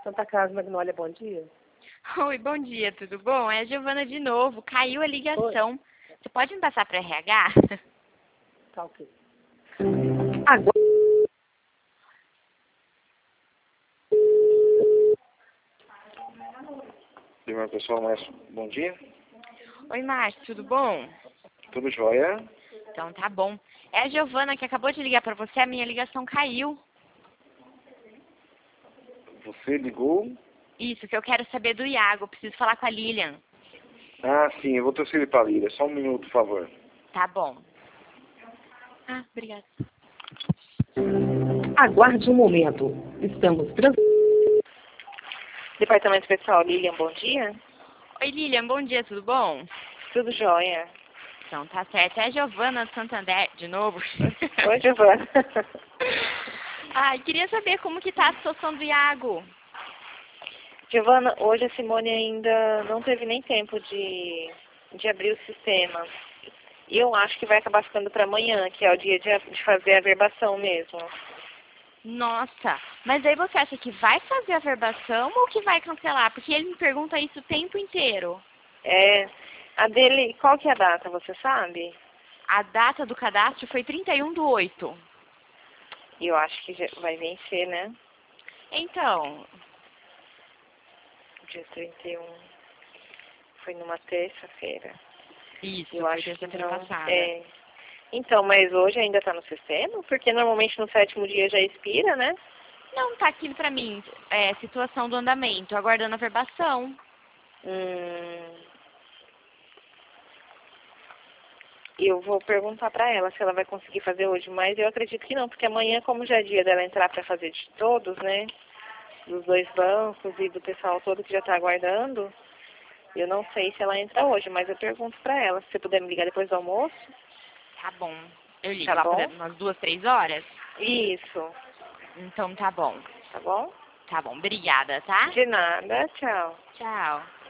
Santa Casa Magnólia, bom dia. Oi, bom dia, tudo bom? É a Giovana de novo, caiu a ligação. Você pode me passar para RH? Tá ok. Agora... Primeiro pessoal, mais bom dia. Oi, Márcio, tudo bom? Tudo jóia? Então tá bom. É a Giovana que acabou de ligar para você, a minha ligação caiu. Você ligou? Isso, que eu quero saber do Iago, preciso falar com a Lilian. Ah, sim, eu vou transferir para a Lília. Só um minuto, por favor. Tá bom. Ah, obrigada. Aguarde um momento. Estamos Departamento Pessoal, Lilian, bom dia. Oi, Lilian, bom dia, tudo bom? Tudo jóia. Então tá certo. É a Giovana do Santander, de novo. Oi, Giovana. Ai, queria saber como que tá a situação do Iago. Giovana, hoje a Simone ainda não teve nem tempo de abrir o sistema. E eu acho que vai acabar ficando para amanhã, que é o dia de fazer a verbação mesmo. Nossa, mas aí você acha que vai fazer a verbação ou que vai cancelar? Porque ele me pergunta isso o tempo inteiro. É, a dele, qual que é a data, você sabe? A data do cadastro foi 31/8. E eu acho que já vai vencer, né? Então, Dia 31. Foi numa terça-feira. isso, Eu foi acho que terça-feira não. passada. É. Então, mas hoje ainda está no sistema? Porque normalmente no 7º dia já expira, né? Não, tá aqui pra mim, situação do andamento, aguardando a verbação. Eu vou perguntar para ela se ela vai conseguir fazer hoje, mas eu acredito que não, porque amanhã, como já é dia dela entrar para fazer de todos, né? Dos dois bancos e do pessoal todo que já está aguardando, eu não sei se ela entra hoje, mas eu pergunto para ela. Se você puder me ligar depois do almoço. Tá bom. Eu ligo Tá lá por bom? umas 2, 3 horas? Isso. Então tá bom. Tá bom? Tá bom, obrigada, tá? De nada. Tchau. Tchau.